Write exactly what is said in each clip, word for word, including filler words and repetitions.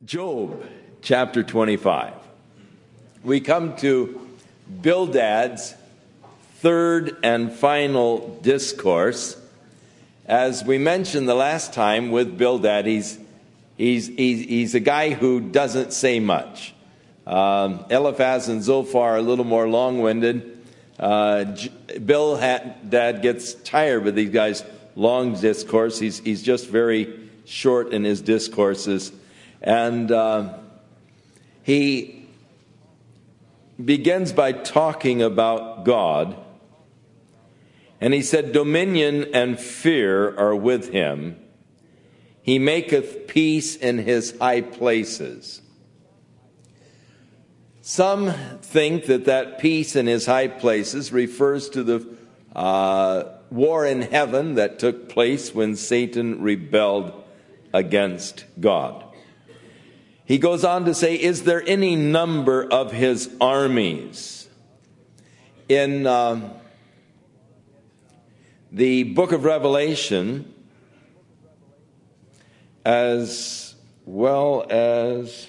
Job chapter twenty-five. We come to Bildad's third and final discourse. As we mentioned the last time with Bildad, he's, he's, he's, he's a guy who doesn't say much. Um, Eliphaz and Zophar are a little more long-winded. Uh, Bildad gets tired with these guys' long discourse. He's, he's just very short in his discourses. And uh, he begins by talking about God. And he said, dominion and fear are with him. He maketh peace in his high places. Some think that that peace in his high places refers to the uh, war in heaven that took place when Satan rebelled against God. He goes on to say, is there any number of his armies? In uh, the book of Revelation, as well as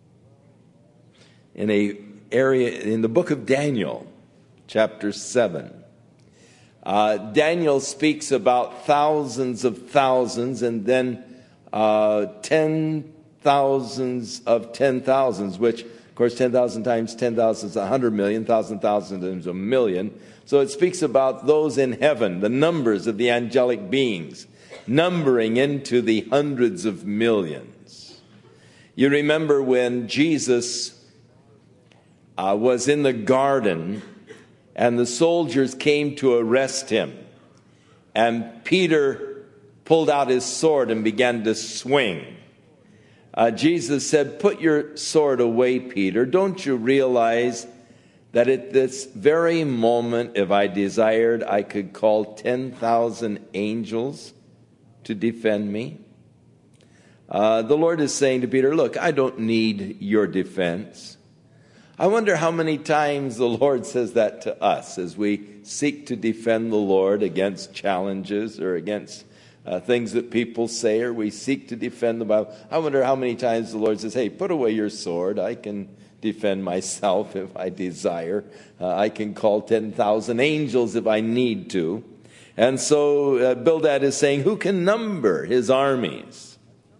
in a area in the book of Daniel, chapter seven, uh, Daniel speaks about thousands of thousands and then uh, ten thousands of ten thousands, which, of course, ten thousand times ten thousand is a hundred million, thousand thousand times a million. So it speaks about those in heaven, the numbers of the angelic beings, numbering into the hundreds of millions. You remember when Jesus uh, was in the garden and the soldiers came to arrest him, and Peter pulled out his sword and began to swing. Uh, Jesus said, put your sword away, Peter. Don't you realize that at this very moment, if I desired, I could call ten thousand angels to defend me? Uh, the Lord is saying to Peter, look, I don't need your defense. I wonder how many times the Lord says that to us as we seek to defend the Lord against challenges or against Uh, things that people say, or we seek to defend the Bible. I wonder how many times the Lord says, hey, put away your sword. I can defend myself if I desire. Uh, I can call ten thousand angels if I need to. And so uh, Bildad is saying, who can number his armies?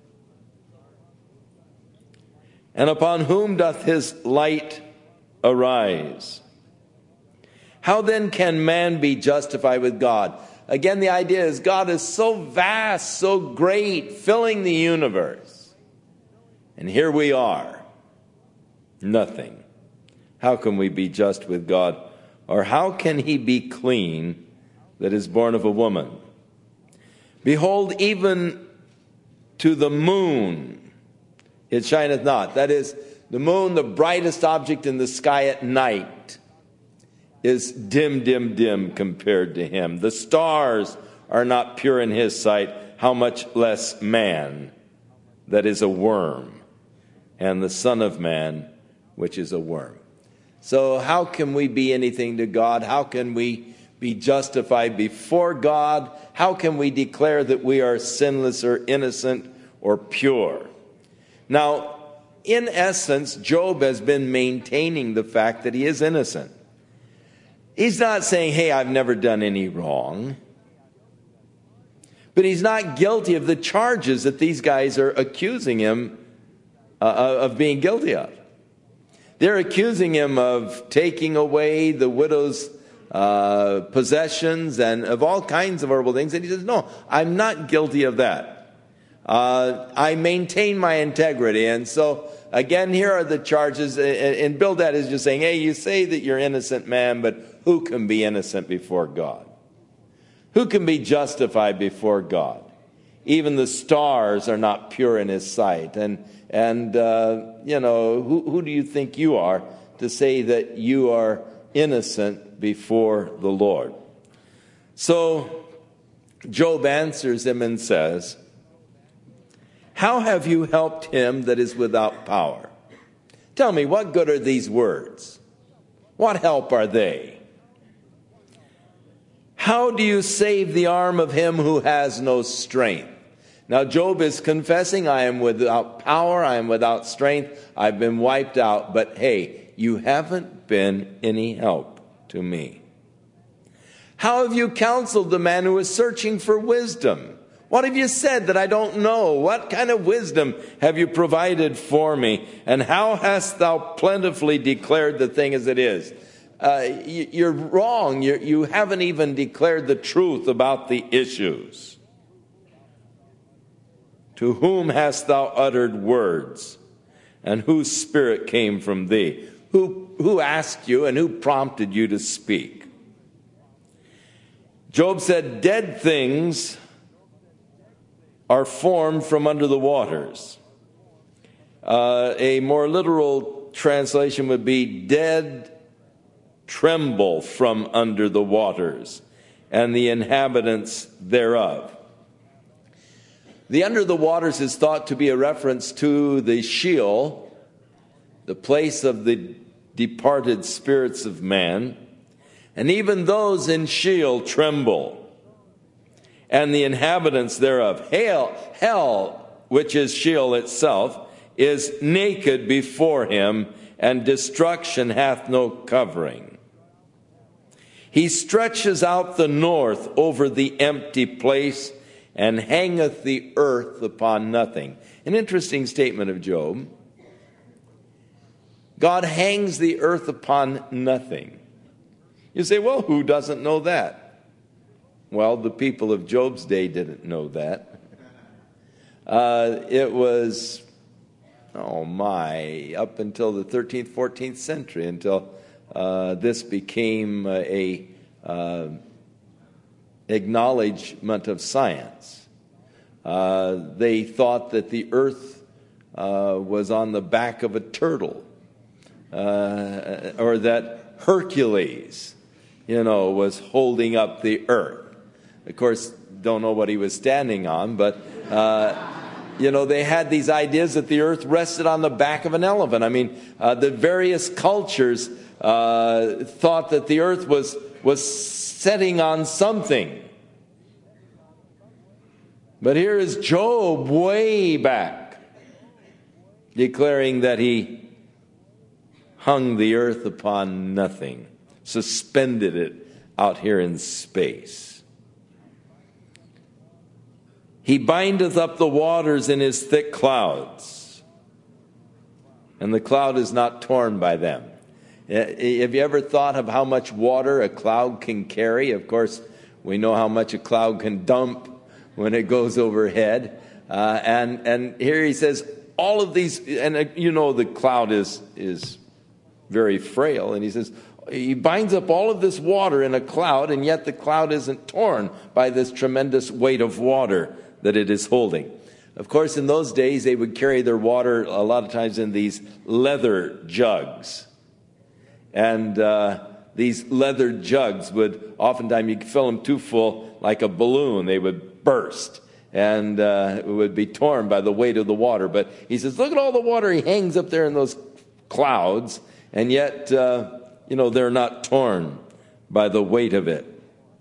And upon whom doth his light arise? How then can man be justified with God? Again, the idea is God is so vast, so great, filling the universe. And here we are, nothing. How can we be just with God? Or how can he be clean that is born of a woman? Behold, even to the moon it shineth not. That is, the moon, the brightest object in the sky at night, is dim, dim, dim compared to him. The stars are not pure in his sight. How much less man, that is a worm, and the Son of Man, which is a worm. So how can we be anything to God? How can we be justified before God? How can we declare that we are sinless or innocent or pure? Now, in essence, Job has been maintaining the fact that he is innocent. He's not saying, hey, I've never done any wrong. But he's not guilty of the charges that these guys are accusing him uh, of being guilty of. They're accusing him of taking away the widow's uh, possessions and of all kinds of horrible things. And he says, no, I'm not guilty of that. Uh, I maintain my integrity. And so, again, here are the charges. And Bildad is just saying, hey, you say that you're innocent, man, but who can be innocent before God? Who can be justified before God? Even the stars are not pure in his sight. And, and uh, you know, who, who do you think you are to say that you are innocent before the Lord? So Job answers him and says, how have you helped him that is without power? Tell me, what good are these words? What help are they? How do you save the arm of him who has no strength? Now Job is confessing, I am without power, I am without strength, I've been wiped out, but hey, you haven't been any help to me. How have you counseled the man who is searching for wisdom? What have you said that I don't know? What kind of wisdom have you provided for me? And how hast thou plentifully declared the thing as it is? Uh, you're wrong. You're, you haven't even declared the truth about the issues. To whom hast thou uttered words? And whose spirit came from thee? Who, who asked you and who prompted you to speak? Job said, dead things are formed from under the waters. Uh, a more literal translation would be, dead tremble from under the waters, and the inhabitants thereof. The under the waters is thought to be a reference to the Sheol, the place of the departed spirits of man, and even those in Sheol tremble, and the inhabitants thereof. Hell, hell, which is Sheol itself, is naked before him, and destruction hath no covering. He stretches out the north over the empty place, and hangeth the earth upon nothing. An interesting statement of Job. God hangs the earth upon nothing. You say, well, who doesn't know that? Well, the people of Job's day didn't know that. Uh, it was, oh my, up until the thirteenth, fourteenth century, until uh, this became uh, a uh, acknowledgement of science. Uh, they thought that the earth uh, was on the back of a turtle, uh, or that Hercules, you know, was holding up the earth. Of course, don't know what he was standing on, but, uh, you know, they had these ideas that the earth rested on the back of an elephant. I mean, uh, the various cultures uh, thought that the earth was, was setting on something. But here is Job way back, declaring that he hung the earth upon nothing, suspended it out here in space. He bindeth up the waters in his thick clouds, and the cloud is not torn by them. Have you ever thought of how much water a cloud can carry? Of course, we know how much a cloud can dump when it goes overhead. Uh, and, and here he says, all of these, and uh, you know the cloud is, is very frail, and he says, he binds up all of this water in a cloud, and yet the cloud isn't torn by this tremendous weight of water that it is holding. Of course, in those days, they would carry their water a lot of times in these leather jugs. And uh, these leather jugs would, oftentimes you could fill them too full, like a balloon. They would burst, and uh, it would be torn by the weight of the water. But he says, look at all the water he hangs up there in those clouds, and yet, uh, you know, they're not torn by the weight of it.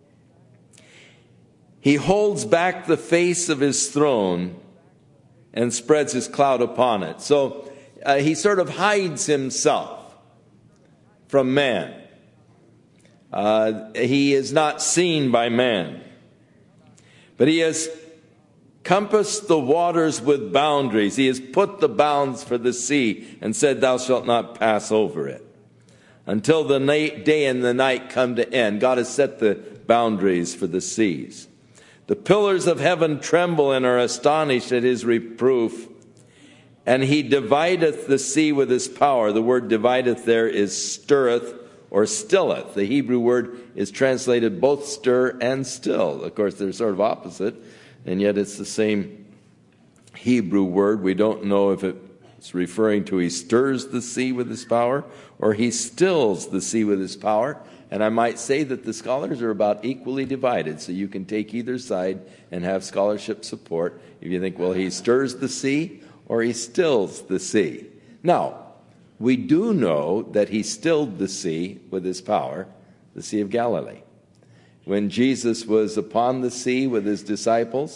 He holds back the face of his throne and spreads his cloud upon it. So uh, he sort of hides himself from man. Uh, he is not seen by man. But he has compassed the waters with boundaries. He has put the bounds for the sea and said, thou shalt not pass over it. Until the night, day and the night come to end. God has set the boundaries for the seas. The pillars of heaven tremble and are astonished at his reproof. And he divideth the sea with his power. The word divideth there is stirreth or stilleth. The Hebrew word is translated both stir and still. Of course, they're sort of opposite, and yet it's the same Hebrew word. We don't know if it's referring to he stirs the sea with his power or he stills the sea with his power. And I might say that the scholars are about equally divided, so you can take either side and have scholarship support if you think, well, he stirs the sea or he stills the sea. Now, we do know that he stilled the sea with his power, the Sea of Galilee. When Jesus was upon the sea with his disciples,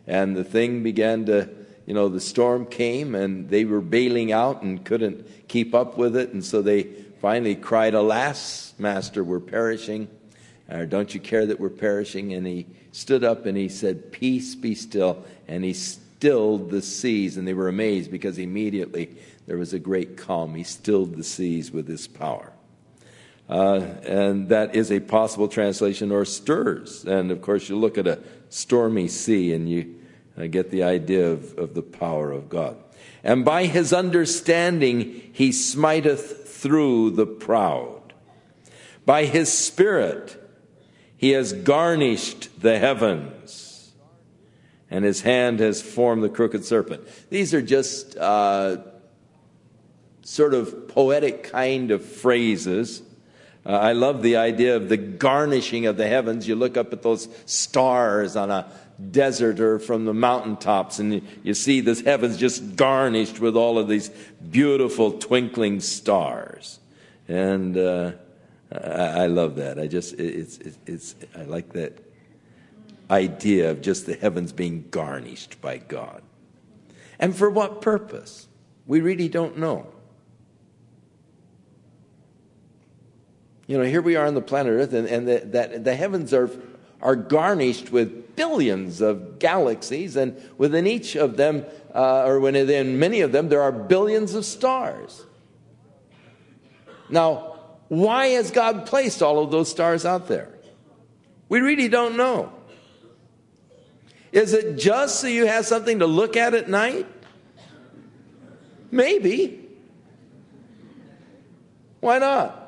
And the thing began to, you know, the storm came and they were bailing out and couldn't keep up with it. And so they finally cried, "Alas, Master, we're perishing. Or don't you care that we're perishing?" And he stood up and he said, "Peace, be still." And he stilled the seas. And they were amazed because immediately there was a great calm. He stilled the seas with his power. Uh, and that is a possible translation, or stirs. And of course, you look at a stormy sea and you uh, get the idea of, of the power of God. "And by his understanding he smiteth through the proud. By his spirit he has garnished the heavens, and his hand has formed the crooked serpent." These are just uh, sort of poetic kind of phrases. Uh, I love the idea of the garnishing of the heavens. You look up at those stars on a desert or from the mountaintops, and you, you see this heavens just garnished with all of these beautiful twinkling stars. And uh, I, I love that. I just it's, it's it's I like that idea of just the heavens being garnished by God. And for what purpose? We really don't know. You know, here we are on the planet Earth, and, and the, that the heavens are are garnished with billions of galaxies, and within each of them, uh, or within many of them, there are billions of stars. Now, why has God placed all of those stars out there? We really don't know. Is it just so you have something to look at at night? Maybe. Why not?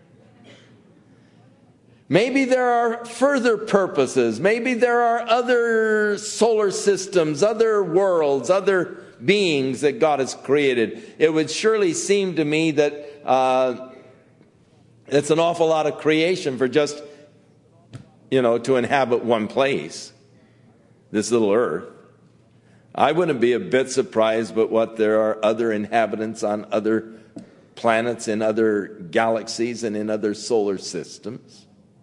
Maybe there are further purposes. Maybe there are other solar systems, other worlds, other beings that God has created. It would surely seem to me that uh, it's an awful lot of creation for just, you know, to inhabit one place, this little earth. I wouldn't be a bit surprised but what there are other inhabitants on other planets, in other galaxies, and in other solar systems.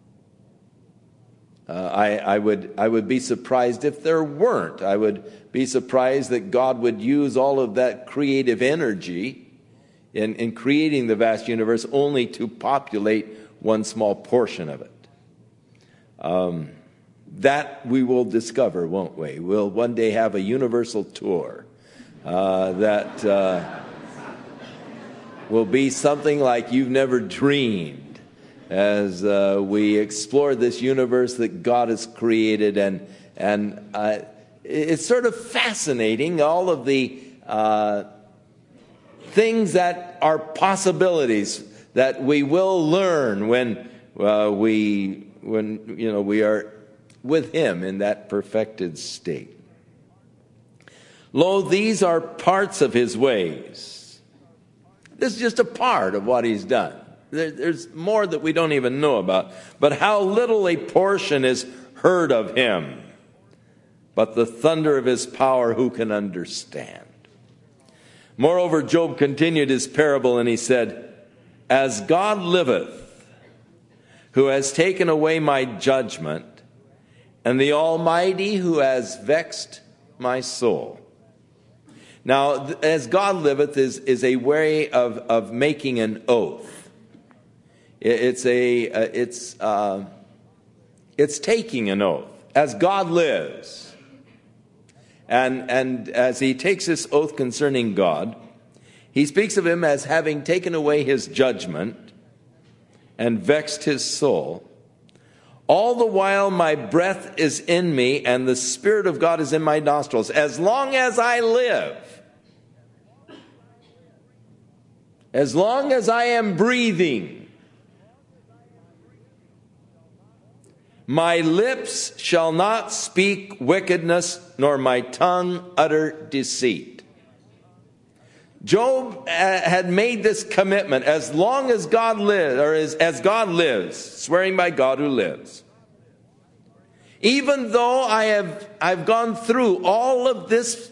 Uh, I, I would I would be surprised if there weren't. I would be surprised that God would use all of that creative energy in, in creating the vast universe only to populate one small portion of it. Um, that we will discover, won't we? We'll one day have a universal tour uh, that uh, will be something like you've never dreamed, as uh, we explore this universe that God has created. And and uh, it's sort of fascinating, all of the uh, things that are possibilities that we will learn when uh, we when you know we are with him in that perfected state. "Lo, these are parts of his ways." This is just a part of what he's done. There's more that we don't even know about. "But how little a portion is heard of him. But the thunder of his power, who can understand?" Moreover, Job continued his parable, and he said, "As God liveth, who has taken away my judgment, and the Almighty who has vexed my soul." Now, as God liveth is, is a way of, of making an oath. It's a uh, it's uh, it's taking an oath. As God lives, and and as he takes this oath concerning God, he speaks of him as having taken away his judgment and vexed his soul. "All the while my breath is in me, and the Spirit of God is in my nostrils. As long as I live, as long as I am breathing, my lips shall not speak wickedness, nor my tongue utter deceit." Job uh, had made this commitment: as long as God lives, or as, as God lives, swearing by God who lives. Even though I have I've gone through all of this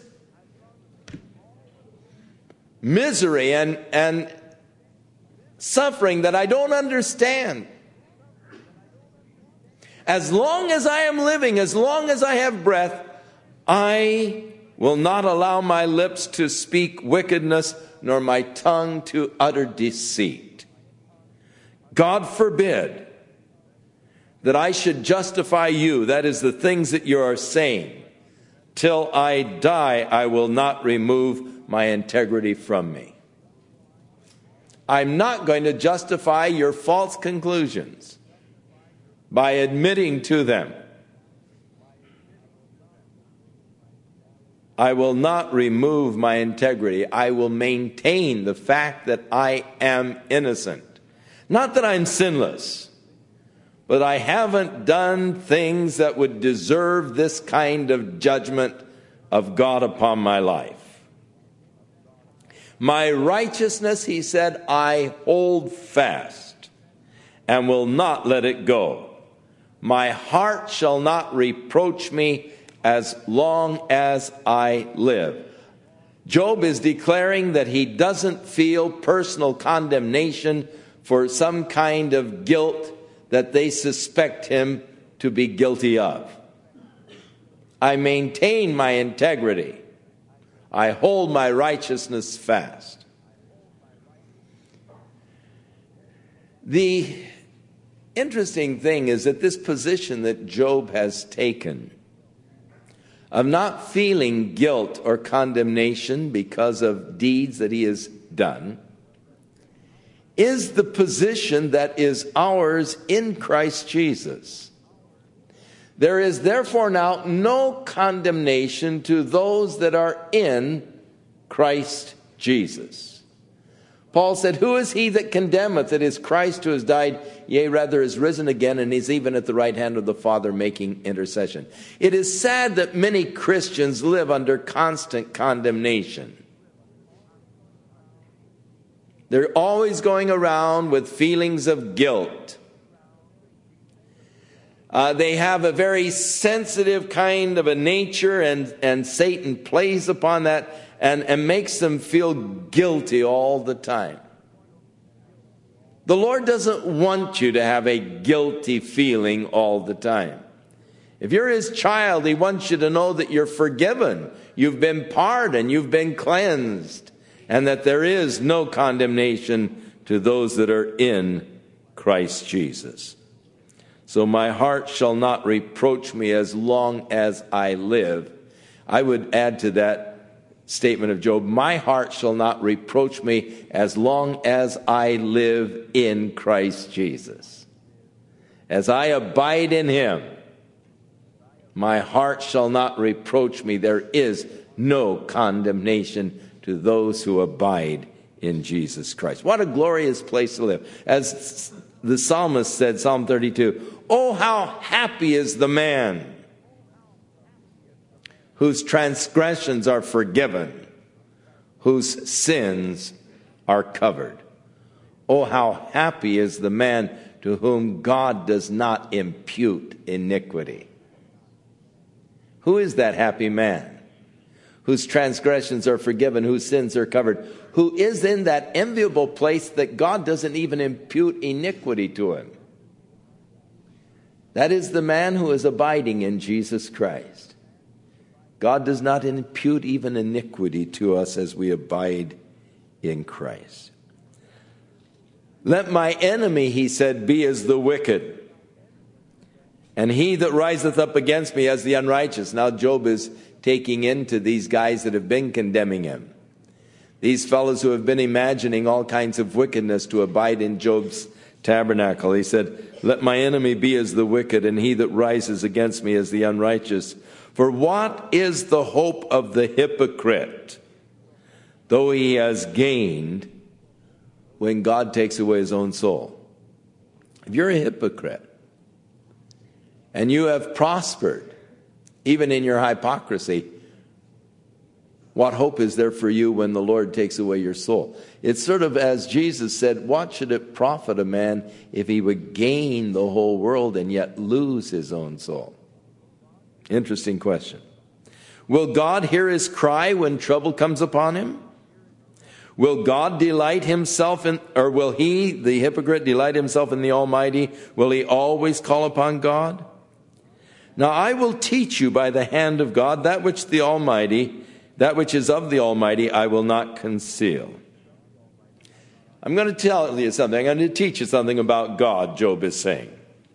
misery and, and suffering that I don't understand, as long as I am living, as long as I have breath, I will not allow my lips to speak wickedness, nor my tongue to utter deceit. God forbid that I should justify you, that is, the things that you are saying. Till I die, I will not remove my integrity from me. I'm not going to justify your false conclusions by admitting to them. I will not remove my integrity. I will maintain the fact that I am innocent. Not that I'm sinless, but I haven't done things that would deserve this kind of judgment of God upon my life. My righteousness, he said, I hold fast and will not let it go. My heart shall not reproach me as long as I live. Job is declaring that he doesn't feel personal condemnation for some kind of guilt that they suspect him to be guilty of. I maintain my integrity. I hold my righteousness fast. The interesting thing is that this position that Job has taken of not feeling guilt or condemnation because of deeds that he has done is the position that is ours in Christ Jesus. There is therefore now no condemnation to those that are in Christ Jesus. Paul said, who is he that condemneth? It is Christ who has died, yea, rather is risen again, and is even at the right hand of the Father making intercession. It is sad that many Christians live under constant condemnation. They're always going around with feelings of guilt. Uh, they have a very sensitive kind of a nature, and, and Satan plays upon that and, and makes them feel guilty all the time. The Lord doesn't want you to have a guilty feeling all the time. If you're his child, he wants you to know that you're forgiven, you've been pardoned, you've been cleansed, and that there is no condemnation to those that are in Christ Jesus. So my heart shall not reproach me as long as I live. I would add to that statement of Job, my heart shall not reproach me as long as I live in Christ Jesus. As I abide in him, my heart shall not reproach me. There is no condemnation to those who abide in Jesus Christ. What a glorious place to live. As the psalmist said, Psalm thirty-two, oh, how happy is the man whose transgressions are forgiven, whose sins are covered. Oh, how happy is the man to whom God does not impute iniquity. Who is that happy man? Whose transgressions are forgiven, whose sins are covered, who is in that enviable place that God doesn't even impute iniquity to him. That is the man who is abiding in Jesus Christ. God does not impute even iniquity to us as we abide in Christ. Let my enemy, he said, be as the wicked, and he that riseth up against me as the unrighteous. Now Job is taking into these guys that have been condemning him. These fellows who have been imagining all kinds of wickedness to abide in Job's tabernacle. He said, let my enemy be as the wicked, and he that rises against me as the unrighteous. For what is the hope of the hypocrite, though he has gained, when God takes away his own soul? If you're a hypocrite, and you have prospered, even in your hypocrisy, what hope is there for you when the Lord takes away your soul? It's sort of as Jesus said, what should it profit a man if he would gain the whole world and yet lose his own soul? Interesting question. Will God hear his cry when trouble comes upon him? Will God delight himself in, or will he, the hypocrite, delight himself in the Almighty? Will he always call upon God? Now I will teach you by the hand of God that which the Almighty, that which is of the Almighty, I will not conceal. I'm going to tell you something. I'm going to teach you something about God, Job is saying.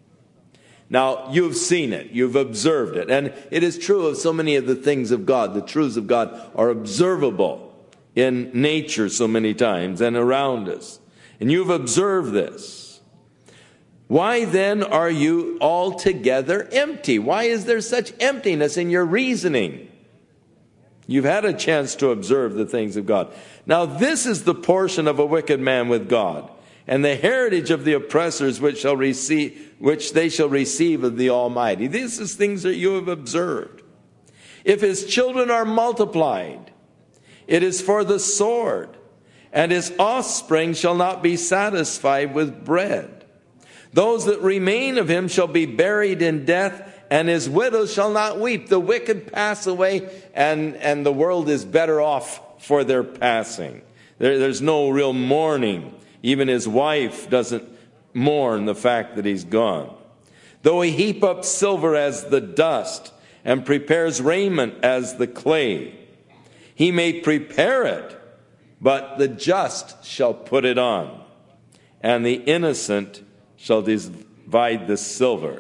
Now, you've seen it. You've observed it. And it is true of so many of the things of God. The truths of God are observable in nature so many times and around us. And you've observed this. Why then are you altogether empty? Why is there such emptiness in your reasoning? You've had a chance to observe the things of God. Now, this is the portion of a wicked man with God, and the heritage of the oppressors which shall receive, which they shall receive of the Almighty. This is things that you have observed. If his children are multiplied, it is for the sword, and his offspring shall not be satisfied with bread. Those that remain of him shall be buried in death, and his widows shall not weep. The wicked pass away, and, and the world is better off for their passing. There, there's no real mourning. Even his wife doesn't mourn the fact that he's gone. Though he heap up silver as the dust, and prepares raiment as the clay, he may prepare it, but the just shall put it on, and the innocent shall divide the silver.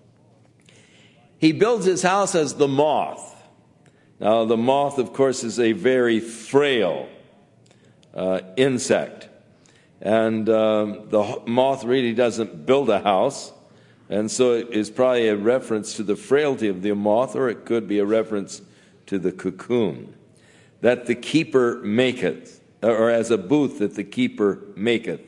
He builds his house as the moth. Now, the moth, of course, is a very frail uh, insect. And um, the moth really doesn't build a house. And so it is probably a reference to the frailty of the moth, or it could be a reference to the cocoon. That the keeper maketh, or as a booth that the keeper maketh.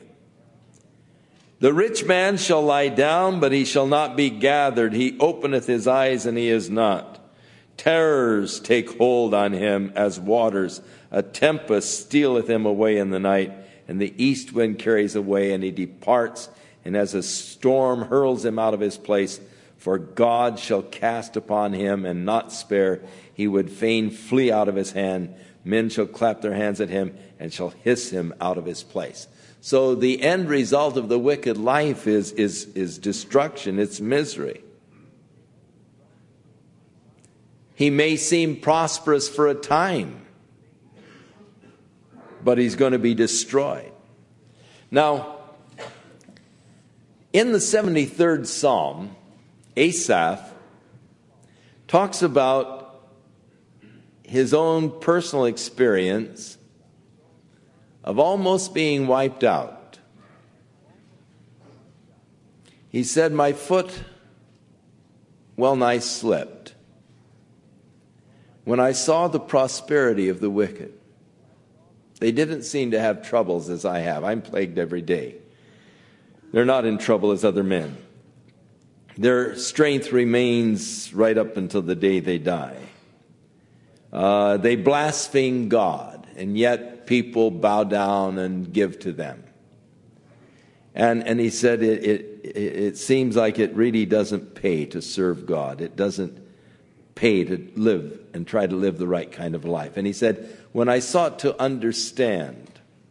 The rich man shall lie down, but he shall not be gathered. He openeth his eyes, and he is not. Terrors take hold on him as waters. A tempest stealeth him away in the night, and the east wind carries away, and he departs, and as a storm hurls him out of his place. For God shall cast upon him and not spare. He would fain flee out of his hand. Men shall clap their hands at him and shall hiss him out of his place. So the end result of the wicked life is, is, is destruction. It's misery. He may seem prosperous for a time, but he's going to be destroyed. Now, in the seventy-third Psalm, Asaph talks about his own personal experience of almost being wiped out. He said, my foot well nigh slipped when I saw the prosperity of the wicked. They didn't seem to have troubles as I have. I'm plagued every day. They're not in trouble as other men. Their strength remains right up until the day they die. Uh, they blaspheme God, and yet people bow down and give to them. And and he said it, it, it seems like it really doesn't pay to serve God. It doesn't pay to live and try to live the right kind of life. And he said, when I sought to understand,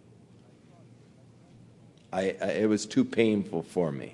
I, I, it was too painful for me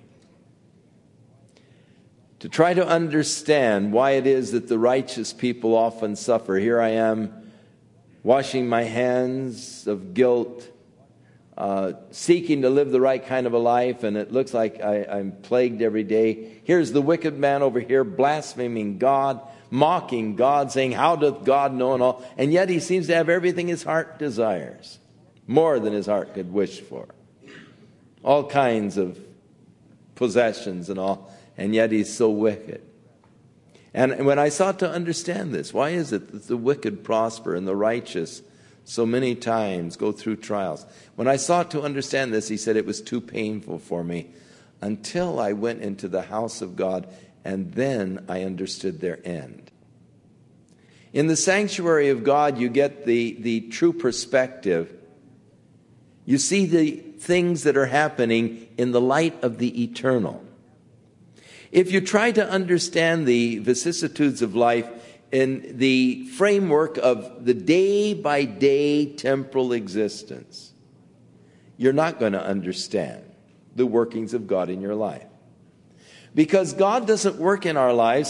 to try to understand why it is that the righteous people often suffer. Here I am, washing my hands of guilt, uh, seeking to live the right kind of a life, and it looks like I, I'm plagued every day. Here's the wicked man over here blaspheming God, mocking God, saying, how doth God know, and all. And yet he seems to have everything his heart desires, more than his heart could wish for. All kinds of possessions and all, and yet he's so wicked. And when I sought to understand this, why is it that the wicked prosper and the righteous so many times go through trials? When I sought to understand this, he said it was too painful for me until I went into the house of God, and then I understood their end. In the sanctuary of God, you get the, the true perspective. You see the things that are happening in the light of the eternal. If you try to understand the vicissitudes of life in the framework of the day-by-day temporal existence, you're not going to understand the workings of God in your life. Because God doesn't work in our lives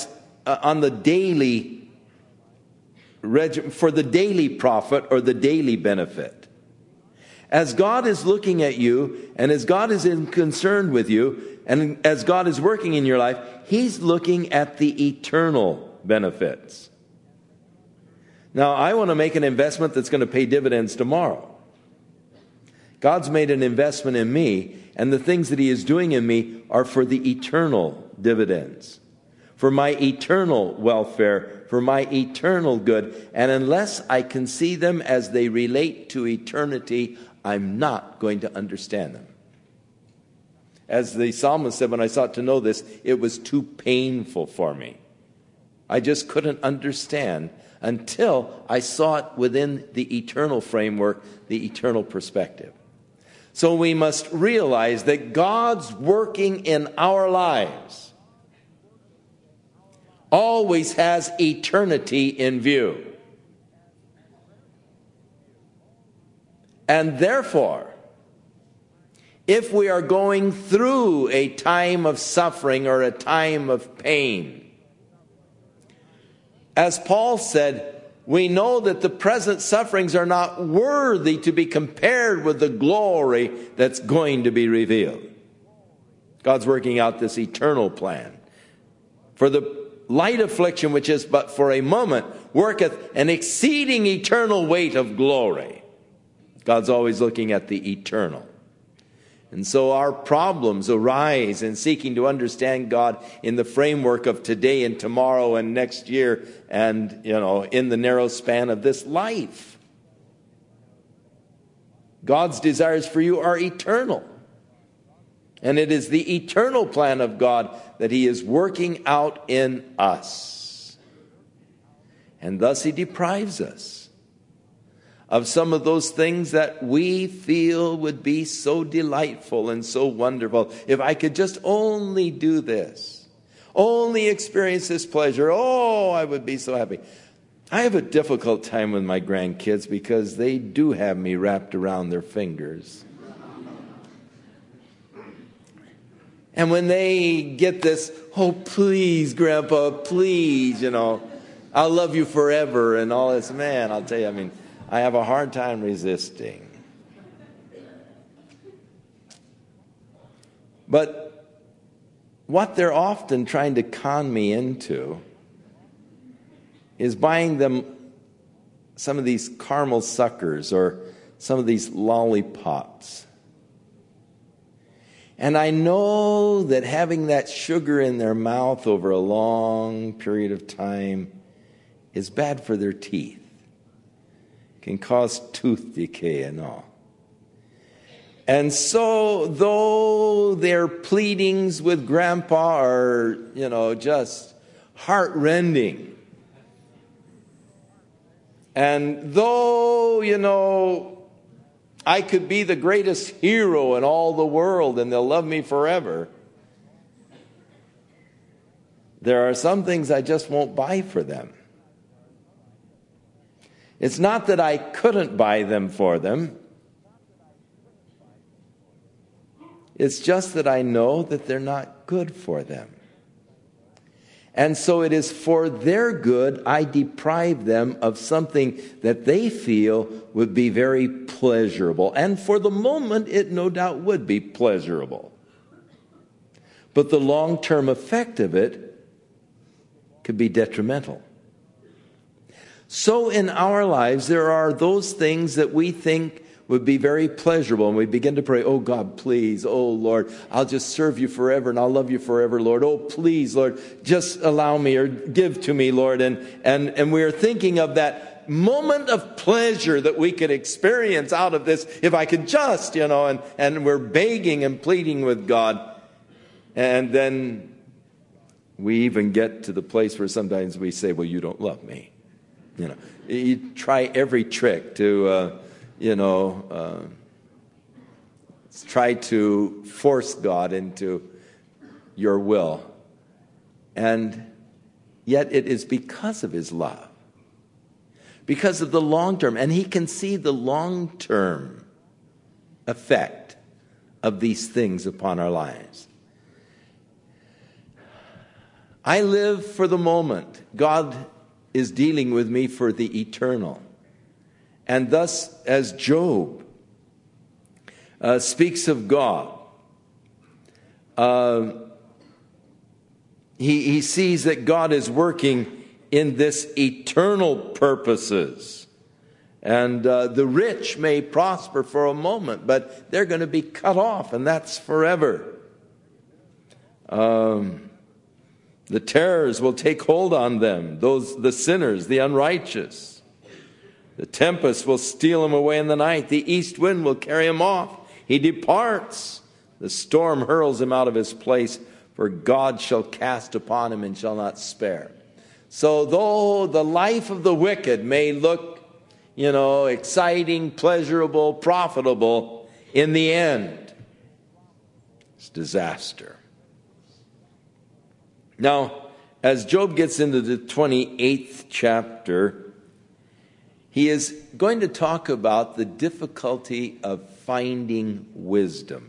uh, on the daily reg- for the daily profit or the daily benefit. As God is looking at you, and as God is in concerned with you, and as God is working in your life, He's looking at the eternal benefits. Now, I want to make an investment that's going to pay dividends tomorrow. God's made an investment in me, and the things that He is doing in me are for the eternal dividends, for my eternal welfare, for my eternal good. And unless I can see them as they relate to eternity, I'm not going to understand them. As the psalmist said, when I sought to know this, it was too painful for me. I just couldn't understand until I saw it within the eternal framework, the eternal perspective. So we must realize that God's working in our lives always has eternity in view. And therefore, if we are going through a time of suffering or a time of pain, as Paul said, we know that the present sufferings are not worthy to be compared with the glory that's going to be revealed. God's working out this eternal plan. For the light affliction, which is but for a moment, worketh an exceeding eternal weight of glory. God's always looking at the eternal. And so our problems arise in seeking to understand God in the framework of today and tomorrow and next year and, you know, in the narrow span of this life. God's desires for you are eternal. And it is the eternal plan of God that He is working out in us. And thus He deprives us of some of those things that we feel would be so delightful and so wonderful. If I could just only do this, only experience this pleasure, oh, I would be so happy. I have a difficult time with my grandkids because they do have me wrapped around their fingers. And when they get this, oh, please, Grandpa, please, you know, I'll love you forever and all this, man, I'll tell you, I mean, I have a hard time resisting. But what they're often trying to con me into is buying them some of these caramel suckers or some of these lollipops. And I know that having that sugar in their mouth over a long period of time is bad for their teeth. Can cause tooth decay and all. And so, though their pleadings with Grandpa are, you know, just heart-rending, and though, you know, I could be the greatest hero in all the world and they'll love me forever, there are some things I just won't buy for them. It's not that I couldn't buy them for them. It's just that I know that they're not good for them. And so it is for their good I deprive them of something that they feel would be very pleasurable. And for the moment, it no doubt would be pleasurable. But the long-term effect of it could be detrimental. So in our lives, there are those things that we think would be very pleasurable. And we begin to pray, oh God, please, oh Lord, I'll just serve you forever and I'll love you forever, Lord. Oh, please, Lord, just allow me or give to me, Lord. And, and, and we're thinking of that moment of pleasure that we could experience out of this if I could just, you know, and, and we're begging and pleading with God. And then we even get to the place where sometimes we say, well, you don't love me. You know, you try every trick to, uh, you know, uh, try to force God into your will. And yet it is because of His love, because of the long term. And He can see the long term effect of these things upon our lives. I live for the moment. God is dealing with me for the eternal. And thus, as Job uh, speaks of God, uh, he, he sees that God is working in this eternal purposes. And uh, the rich may prosper for a moment, but they're going to be cut off, and that's forever. Um, the terrors will take hold on them, those the sinners, the unrighteous. The tempest will steal them away in the night. The east wind will carry him off. He departs. The storm hurls him out of his place, for God shall cast upon him and shall not spare. So though the life of the wicked may look, you know, exciting, pleasurable, profitable, in the end, it's disaster. Now, as Job gets into the twenty-eighth chapter, he is going to talk about the difficulty of finding wisdom.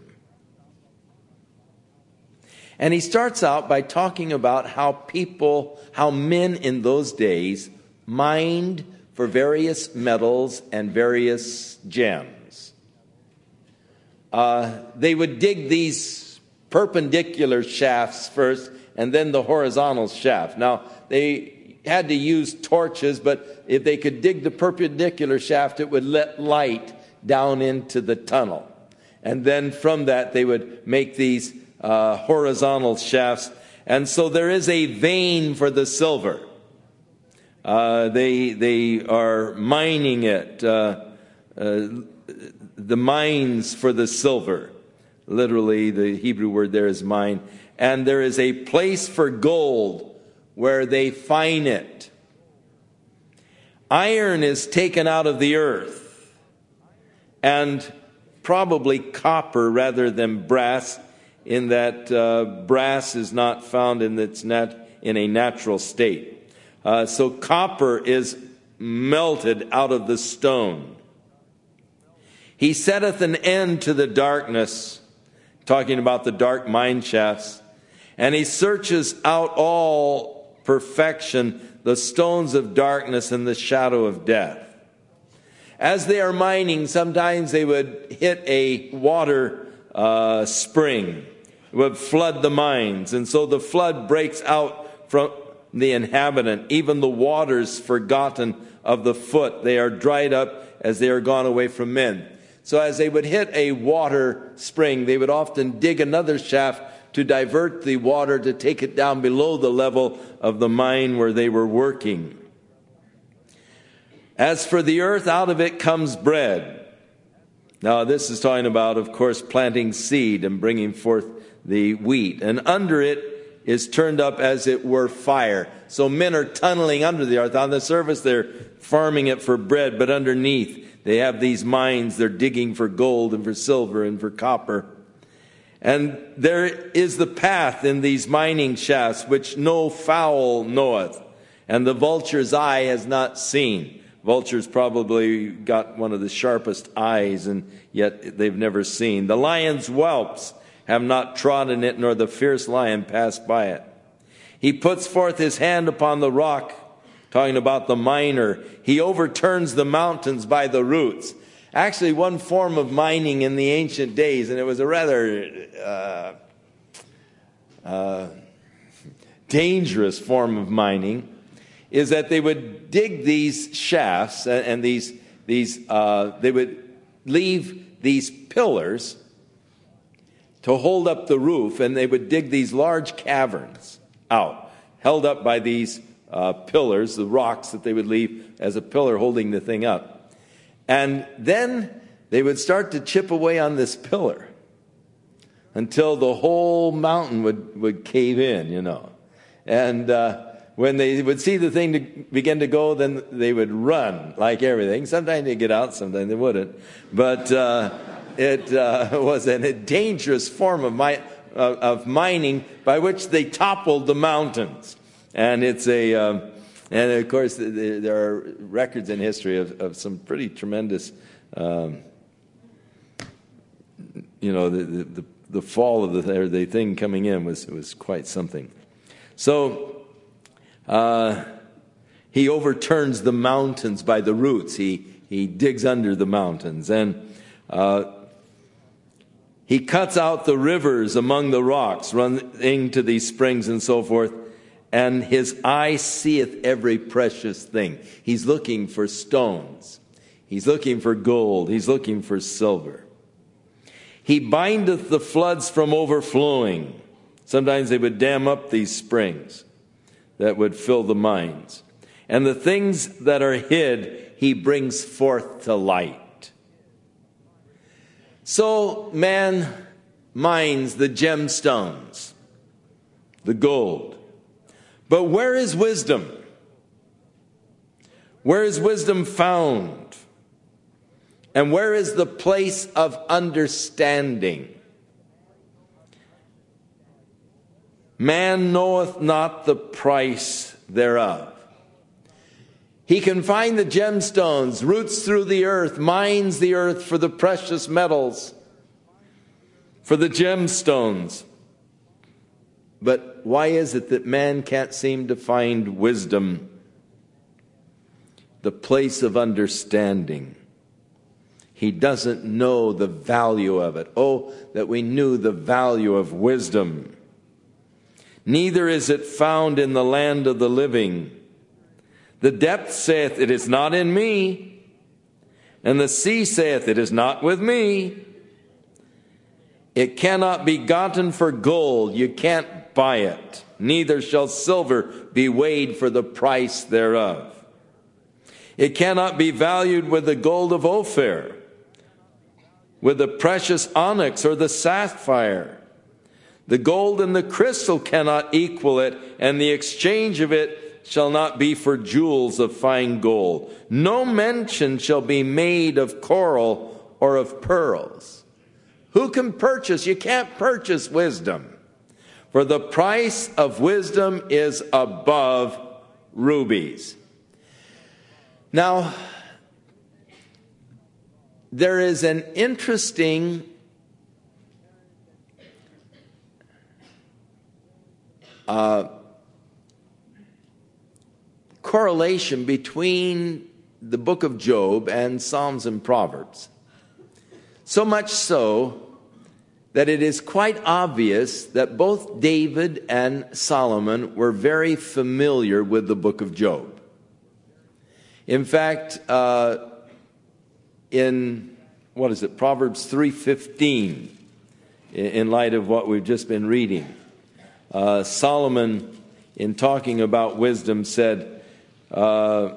And he starts out by talking about how people, how men in those days mined for various metals and various gems. Uh, they would dig these perpendicular shafts first, and then the horizontal shaft. Now, they had to use torches, but if they could dig the perpendicular shaft, it would let light down into the tunnel. And then from that, they would make these uh, horizontal shafts. And so there is a vein for the silver. Uh, they they are mining it, uh, uh, the mines for the silver. Literally, the Hebrew word there is mine. And there is a place for gold where they fine it. Iron is taken out of the earth, and probably copper rather than brass, in that uh, brass is not found in its nat- in a natural state. Uh, so copper is melted out of the stone. He setteth an end to the darkness, talking about the dark mine shafts, and he searches out all perfection, the stones of darkness and the shadow of death. As they are mining, sometimes they would hit a water uh, spring. It would flood the mines, and so the flood breaks out from the inhabitant. Even the waters forgotten of the foot, they are dried up as they are gone away from men. So as they would hit a water spring, they would often dig another shaft to divert the water, to take it down below the level of the mine where they were working. As for the earth, out of it comes bread. Now this is talking about, of course, planting seed and bringing forth the wheat. And under it is turned up, as it were, fire. So men are tunneling under the earth. On the surface, they're farming it for bread, but underneath, they have these mines. They're digging for gold and for silver and for copper. And there is the path in these mining shafts which no fowl knoweth, and the vulture's eye has not seen. Vulture's probably got one of the sharpest eyes, and yet they've never seen. The lion's whelps have not trodden it, nor the fierce lion passed by it. He puts forth his hand upon the rock, talking about the miner. He overturns the mountains by the roots. Actually, one form of mining in the ancient days, and it was a rather uh, uh, dangerous form of mining, is that they would dig these shafts, and, and these these uh, they would leave these pillars to hold up the roof, and they would dig these large caverns out, held up by these uh, pillars, the rocks that they would leave as a pillar holding the thing up. And then they would start to chip away on this pillar until the whole mountain would, would cave in, you know. And uh, when they would see the thing to begin to go, then they would run like everything. Sometimes they'd get out, sometimes they wouldn't. But uh, it uh, was a dangerous form of, mi- uh, of mining by which they toppled the mountains. And it's a... Um, And, of course, there are records in history of, of some pretty tremendous, um, you know, the, the, the fall of the, the thing coming in was, was quite something. So Uh, he overturns the mountains by the roots. He, he digs under the mountains. And uh, he cuts out the rivers among the rocks, running to these springs and so forth. And his eye seeth every precious thing. He's looking for stones. He's looking for gold. He's looking for silver. He bindeth the floods from overflowing. Sometimes they would dam up these springs that would fill the mines. And the things that are hid, he brings forth to light. So man mines the gemstones, the gold. But where is wisdom? Where is wisdom found? And where is the place of understanding? Man knoweth not the price thereof. He can find the gemstones, roots through the earth, mines the earth for the precious metals, for the gemstones. But why is it that man can't seem to find wisdom, the place of understanding? He doesn't know the value of it. Oh, that we knew the value of wisdom. Neither is it found in the land of the living. The depth saith, it is not in me. And the sea saith, it is not with me. It cannot be gotten for gold. You can't buy it. Neither shall silver be weighed for the price thereof. It cannot be valued with the gold of Ophir, with the precious onyx or the sapphire. The gold and the crystal cannot equal it, and the exchange of it shall not be for jewels of fine gold. No mention shall be made of coral or of pearls. Who can purchase? You can't purchase wisdom. For the price of wisdom is above rubies. Now, there is an interesting uh, correlation between the book of Job and Psalms and Proverbs. So much so that it is quite obvious that both David and Solomon were very familiar with the book of Job. In fact, uh, in, what is it, Proverbs three fifteen, in light of what we've just been reading, uh, Solomon, in talking about wisdom, said, uh,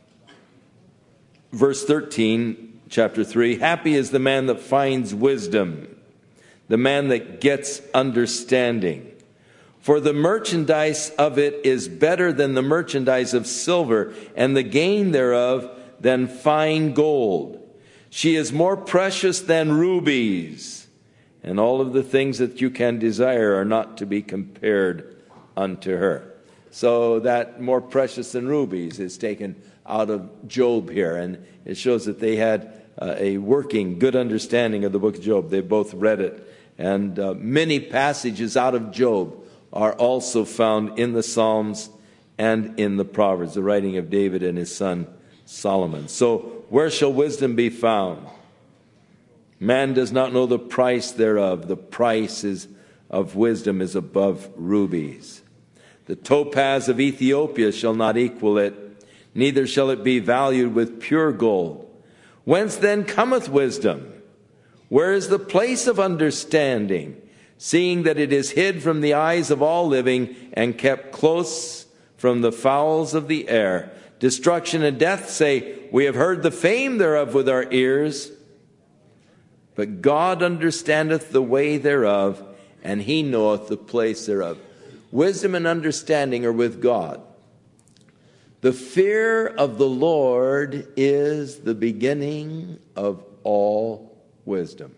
verse thirteen, chapter three, happy is the man that finds wisdom, the man that gets understanding. For the merchandise of it is better than the merchandise of silver, and the gain thereof than fine gold. She is more precious than rubies, and all of the things that you can desire are not to be compared unto her. So that more precious than rubies is taken out of Job here, and it shows that they had uh, a working, good understanding of the book of Job. They both read it, and uh, many passages out of Job are also found in the Psalms and in the Proverbs, the writing of David and his son Solomon. So where shall wisdom be found? Man does not know the price thereof. The price is, of wisdom is above rubies. The topaz of Ethiopia shall not equal it, neither shall it be valued with pure gold. Whence then cometh wisdom? Where is the place of understanding? Seeing that it is hid from the eyes of all living and kept close from the fowls of the air. Destruction and death say, we have heard the fame thereof with our ears. But God understandeth the way thereof, and he knoweth the place thereof. Wisdom and understanding are with God. The fear of the Lord is the beginning of all wisdom.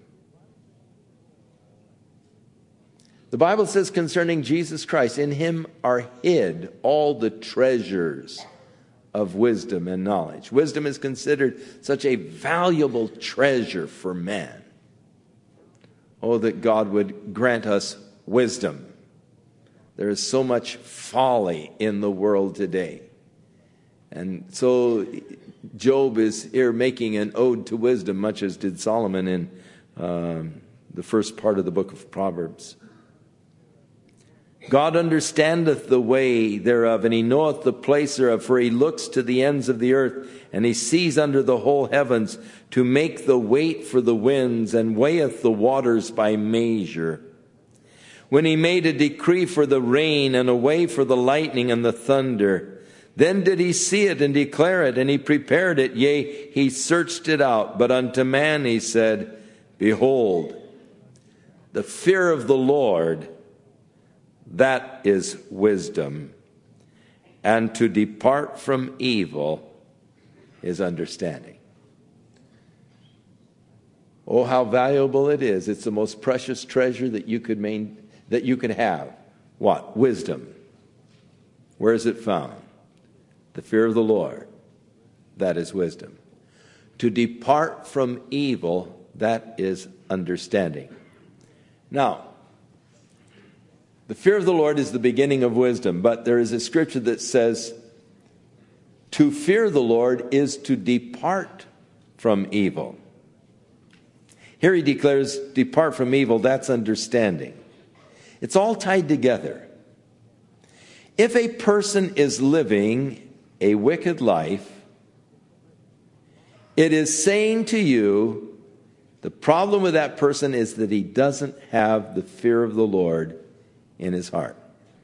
The Bible says concerning Jesus Christ, in him are hid all the treasures of wisdom and knowledge. Wisdom is considered such a valuable treasure for man. Oh, that God would grant us wisdom, There is so much folly in the world today. And so Job is here making an ode to wisdom, much as did Solomon in um, the first part of the book of Proverbs. God understandeth the way thereof, and he knoweth the place thereof, for he looks to the ends of the earth, and he sees under the whole heavens, to make the weight for the winds, and weigheth the waters by measure. When he made a decree for the rain, and a way for the lightning and the thunder, then did he see it and declare it, and he prepared it, yea, he searched it out. But unto man he said, Behold, the fear of the Lord, that is wisdom, and to depart from evil is understanding. Oh, how valuable it is. It's the most precious treasure that you could main, that you can have. What? Wisdom. Where is it found? The fear of the Lord, that is wisdom. To depart from evil, that is understanding. Now, the fear of the Lord is the beginning of wisdom, but there is a scripture that says, to fear the Lord is to depart from evil. Here he declares, depart from evil, that's understanding. It's all tied together. If a person is living a wicked life, it is saying to you, the problem with that person is that he doesn't have the fear of the Lord in his heart.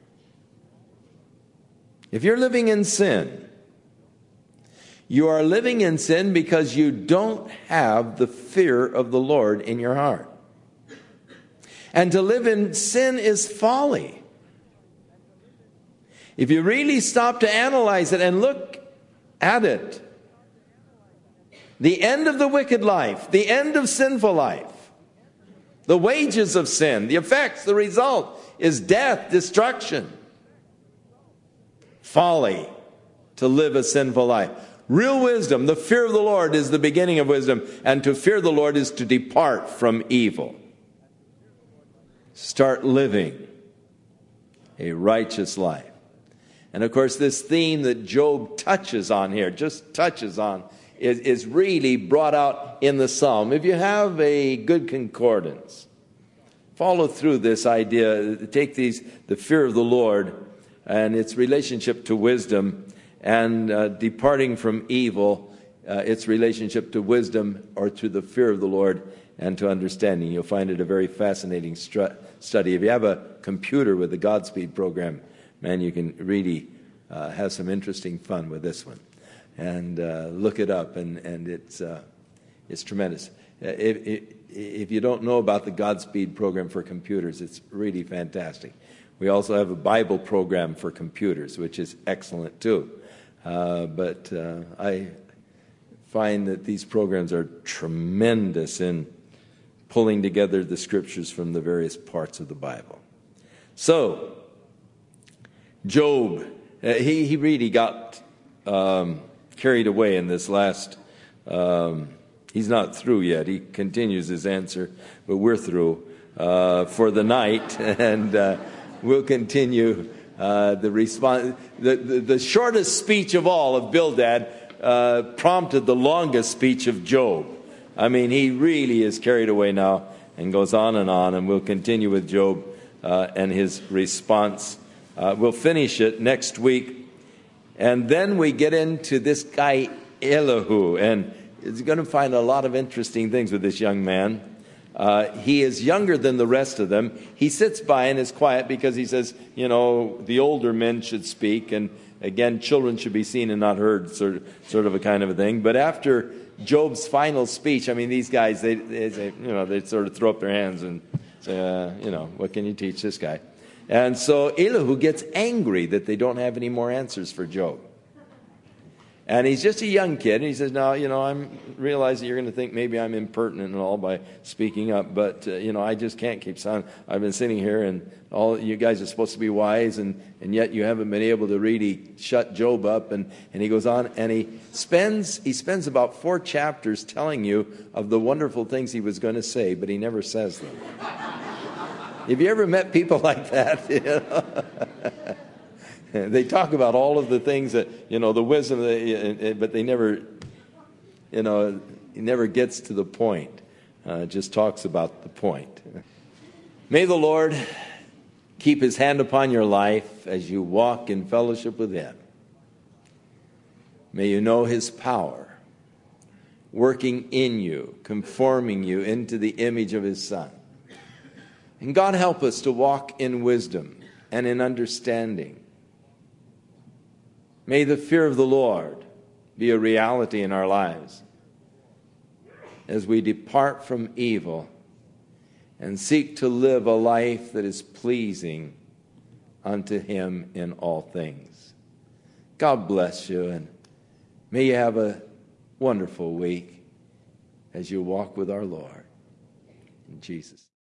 If you're living in sin, you are living in sin because you don't have the fear of the Lord in your heart. And to live in sin is folly. If you really stop to analyze it and look at it, the end of the wicked life, the end of sinful life, the wages of sin, the effects, the result is death, destruction, folly to live a sinful life. Real wisdom, the fear of the Lord is the beginning of wisdom, and to fear the Lord is to depart from evil. Start living a righteous life. And of course, this theme that Job touches on here, just touches on, is, is really brought out in the psalm. If you have a good concordance, follow through this idea. Take these, the fear of the Lord and its relationship to wisdom, and uh, departing from evil, uh, its relationship to wisdom or to the fear of the Lord and to understanding. You'll find it a very fascinating stru- study. If you have a computer with the Godspeed program, man, you can really uh, have some interesting fun with this one. And uh, look it up, and, and it's, uh, it's tremendous. If, if, if you don't know about the Godspeed program for computers, it's really fantastic. We also have a Bible program for computers, which is excellent too. Uh, but uh, I find that these programs are tremendous in pulling together the scriptures from the various parts of the Bible. So, Job, uh, he, he really got um, carried away in this last, um, he's not through yet. He continues his answer, but we're through uh, for the night, and uh, we'll continue uh, the response. The, the, the shortest speech of all of Bildad uh, prompted the longest speech of Job. I mean, he really is carried away now and goes on and on, and we'll continue with Job uh, and his response. Uh, we'll finish it next week. And then we get into this guy, Elihu. And you're going to find a lot of interesting things with this young man. Uh, he is younger than the rest of them. He sits by and is quiet because he says, you know, the older men should speak. And again, children should be seen and not heard, sort of, sort of a kind of a thing. But after Job's final speech, I mean, these guys, they, they, they you know, they sort of throw up their hands and say, uh, you know, what can you teach this guy? And so Elihu gets angry that they don't have any more answers for Job. And he's just a young kid, and he says, no, you know, I'm realizing you're going to think maybe I'm impertinent and all by speaking up, but, uh, you know, I just can't keep silent. I've been sitting here, and all you guys are supposed to be wise, and, and yet you haven't been able to really shut Job up. And, and he goes on, and he spends, he spends about four chapters telling you of the wonderful things he was going to say, but he never says them. Have you ever met people like that? You know? They talk about all of the things that, you know, the wisdom, but they never, you know, it never gets to the point. Uh, just talks about the point. May the Lord keep his hand upon your life as you walk in fellowship with him. May you know his power working in you, conforming you into the image of his Son. And God help us to walk in wisdom and in understanding. May the fear of the Lord be a reality in our lives as we depart from evil and seek to live a life that is pleasing unto him in all things. God bless you, and may you have a wonderful week as you walk with our Lord. In Jesus' name.